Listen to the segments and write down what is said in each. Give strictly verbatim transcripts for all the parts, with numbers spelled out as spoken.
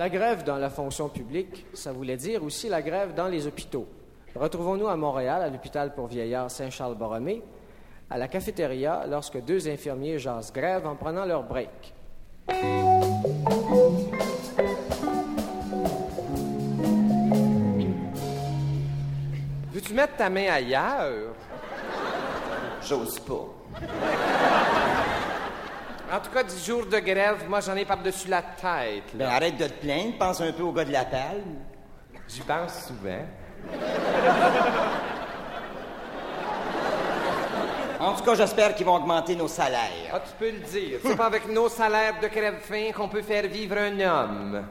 La grève dans la fonction publique, ça voulait dire aussi la grève dans les hôpitaux. Retrouvons-nous à Montréal, à l'hôpital pour vieillards Saint-Charles-Borromée, à la cafétéria, lorsque deux infirmiers jasent grève en prenant leur break. Veux-tu mettre ta main ailleurs? J'ose pas. En tout cas, dix jours de grève, moi, j'en ai par-dessus la tête. Ben, Là. arrête de te plaindre, pense un peu au gars de la palme. J'y pense souvent. En tout cas, j'espère qu'ils vont augmenter nos salaires. Ah, tu peux le dire. C'est pas avec nos salaires de crève-faim qu'on peut faire vivre un homme.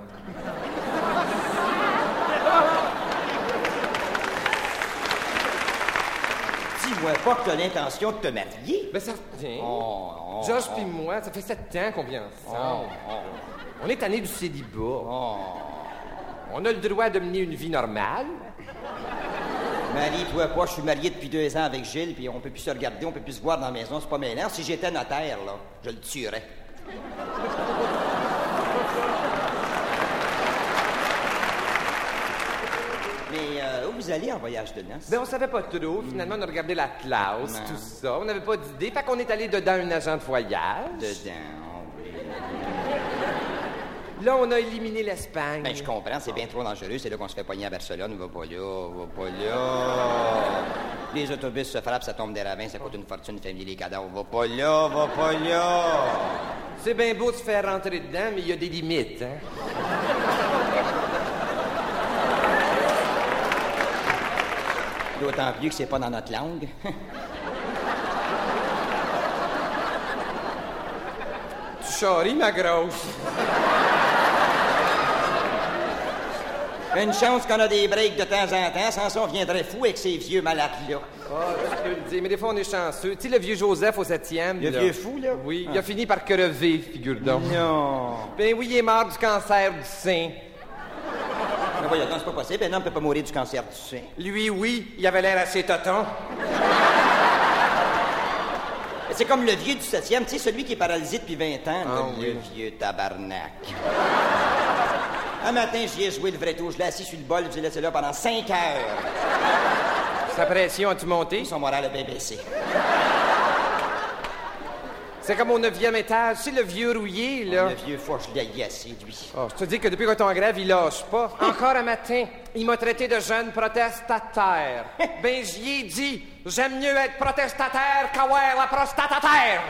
Dis-moi pas que t'as l'intention de te marier. Ben, ça revient. Oh, oh, Georges oh. pis moi, ça fait sept ans qu'on vit ensemble. Oh, oh. On est tannés du célibat. Oh. On a le droit de mener une vie normale. Marie-toi pas, je suis marié depuis deux ans avec Gilles, puis on peut plus se regarder, on peut plus se voir dans la maison, c'est pas mêlant. Si j'étais notaire, là, je le tuerais. Mais euh, où vous allez en voyage de noces? Ben, on savait pas trop. Finalement, on a regardé l'Atlas, Non. tout ça. On n'avait pas d'idée. Fait qu'on est allé dedans un agent de voyage. Dedans, oh oui. Là, on a éliminé l'Espagne. Ben, je comprends, c'est bien trop dangereux. C'est là qu'on se fait pogner à Barcelone. Va pas là, va pas là. Les autobus se frappent, ça tombe des ravins, ça coûte une fortune, famille les cadavres. Va pas là, va pas là. C'est bien beau de se faire rentrer dedans, mais il y a des limites, hein? D'autant plus que c'est pas dans notre langue. Tu charries, ma grosse. Une chance qu'on a des breaks de temps en temps, sans ça on viendrait fou avec ces vieux malades-là. Ah, tu peux le dire, mais des fois, on est chanceux. Tu sais, le vieux Joseph au septième, Le là. vieux fou, là? Oui, Ah. il a fini par crever, figure donc. Non. Ben oui, il est mort du cancer du sein. Mais voyons, non, c'est pas possible. Un homme peut pas mourir du cancer du sein. Lui, oui, il avait l'air assez toton. C'est comme le vieux du septième, tu sais, celui qui est paralysé depuis vingt ans. Ah, le oui. vieux tabarnak. Un matin, j'y ai joué le vrai tour. Je l'ai assis sur le bol, je l'ai laissé là pendant cinq heures. Sa pression a-tu monté? Son moral a bien baissé. C'est comme au neuvième étage. C'est le vieux rouillé, là. Le vieux fou, je l'ai agacé, lui. Oh, je te dis que depuis qu'on est en grève, il lâche pas. Encore un matin, il m'a traité de jeune protestataire. Ben, j'y ai dit, j'aime mieux être protestataire qu'avoir la prostatataire.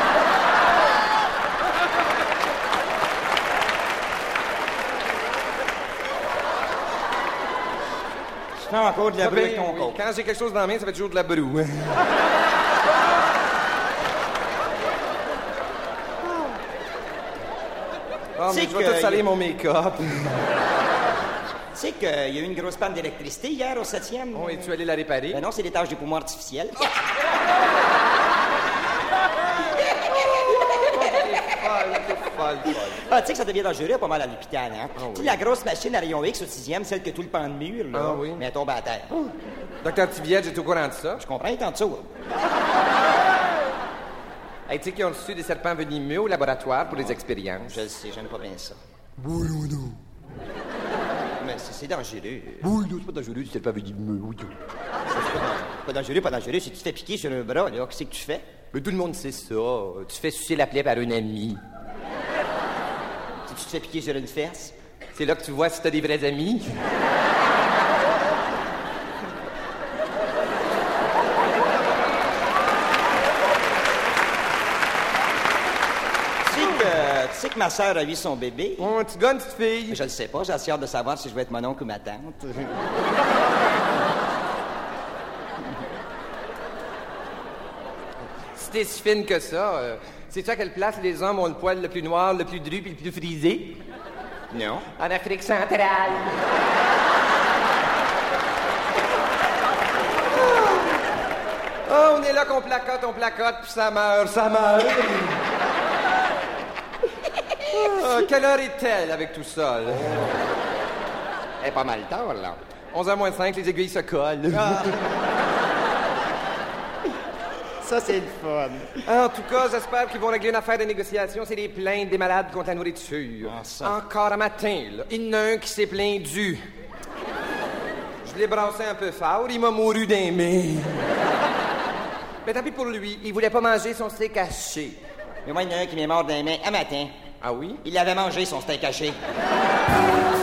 Je fais encore de la Ah, broue ben, avec ton oui, corps. quand j'ai quelque chose dans la main, ça fait toujours de la broue. Oh, mais C'est je vais que- tout saler mon make-up. Tu sais qu'il y a eu une grosse panne d'électricité hier au septième? Bon, es-tu allé la réparer? Ben non, c'est des taches de poumons artificielles. Ah, tu sais que ça devient dangereux pas mal à l'hôpital, hein? Ah, oui. Tu sais, la grosse machine à rayon X au sixième, celle que tout le pan de mur, là, Ah, oui. mais elle tombe à terre. Docteur Tibiette, j'étais au courant de ça. Je comprends, il est en dessous. Hey, tu sais qu'ils ont reçu des serpents venimeux au laboratoire pour les expériences. Je le sais, j'aime pas bien ça. Oui, non, non. Mais c'est c'est dangereux. Oui, non, c'est pas dangereux, c'est pas venimeux, oui. Pas dangereux, pas dangereux. Si tu te fais piquer sur un bras, là, qu'est-ce que tu fais? Mais tout le monde sait ça. Tu fais sucer la plaie par un ami. Si tu te fais piquer sur une fesse? C'est là que tu vois si t'as des vrais amis. Tu sais que, tu sais que ma sœur a eu son bébé? Oh, tu gagnes, petite fille. Je le sais pas, j'ai assez hâte de savoir si je vais être mon oncle ou ma tante. Si t'es si fine que ça, euh, sais-tu à quelle place les hommes ont le poil le plus noir, le plus dru puis le plus frisé? Non. En Afrique centrale. Oh, on est là qu'on placote, on placote, puis ça meurt, ça meurt. Ah, quelle heure est-elle avec tout ça, là? Elle est pas mal tard, là. onze heures moins cinq, les aiguilles se collent. Ça, c'est le fun. En tout cas, j'espère qu'ils vont régler une affaire de négociation. C'est des plaintes des malades contre la nourriture. Ah, ça. Encore un matin, là. Il y en a un qui s'est plaint du. Je l'ai brassé un peu fort, il m'a mouru d'un mains. Mais tant pis pour lui, il voulait pas manger son steak haché. Mais moi, il y en a un qui m'est mort d'un main un matin. Ah oui? Il avait mangé son steak haché.